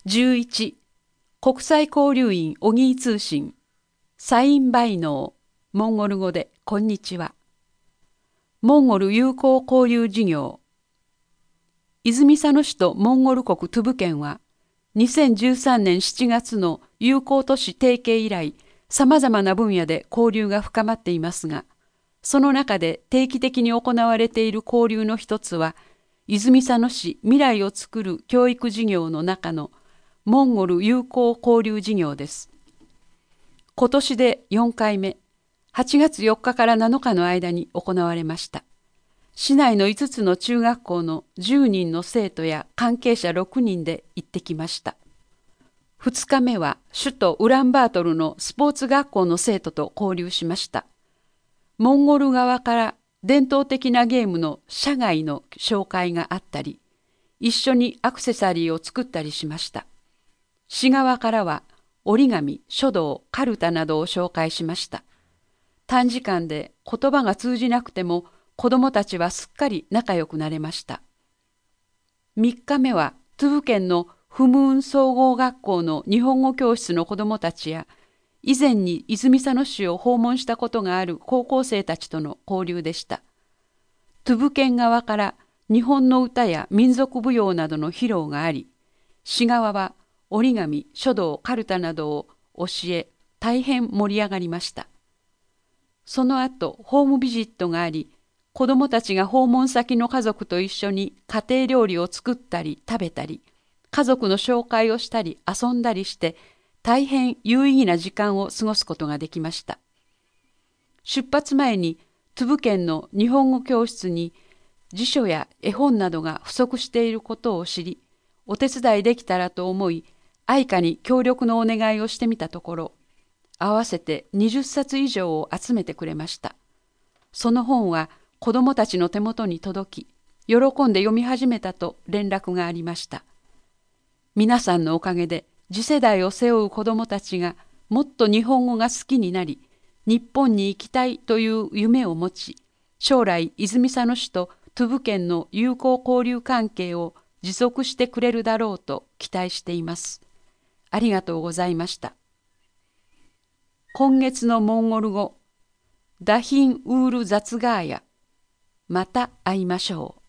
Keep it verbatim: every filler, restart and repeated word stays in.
じゅういち国際交流員オギー通信サインバイノーモンゴル語でこんにちは。モンゴル友好交流事業。泉佐野市とモンゴル国トゥブ県はにせんじゅうさんねんしちがつの友好都市提携以来、さまざまな分野で交流が深まっていますが、その中で定期的に行われている交流の一つは、泉佐野市未来をつくる教育事業の中のモンゴル友好交流事業です。今年でよんかいめ、はちがつよっかからなのかの間に行われました。市内のいつつの中学校のじゅうにんの生徒や関係者ろくにんで行ってきました。ふつかめは首都ウランバートルのスポーツ学校の生徒と交流しました。モンゴル側から伝統的なゲームの社外の紹介があったり、一緒にアクセサリーを作ったりしました。市側からは折り紙、書道、カルタなどを紹介しました。短時間で言葉が通じなくても子どもたちはすっかり仲良くなれました。みっかめはトゥブ県のフムーン総合学校の日本語教室の子どもたちや、以前に泉佐野市を訪問したことがある高校生たちとの交流でした。トゥブ県側から日本の歌や民族舞踊などの披露があり、市側は折り紙、書道、カルタなどを教え、大変盛り上がりました。その後、ホームビジットがあり、子どもたちが訪問先の家族と一緒に家庭料理を作ったり食べたり、家族の紹介をしたり遊んだりして、大変有意義な時間を過ごすことができました。出発前にトゥブ県の日本語教室に辞書や絵本などが不足していることを知り、お手伝いできたらと思い、愛花に協力のお願いをしてみたところ、合わせてにじゅっさつ以上を集めてくれました。その本は子どもたちの手元に届き、喜んで読み始めたと連絡がありました。皆さんのおかげで次世代を背負う子どもたちがもっと日本語が好きになり、日本に行きたいという夢を持ち、将来泉佐野市とトゥブ県の友好交流関係を持続してくれるだろうと期待しています。ありがとうございました。今月のモンゴル語、ダヒンウールザツガーヤ。また会いましょう。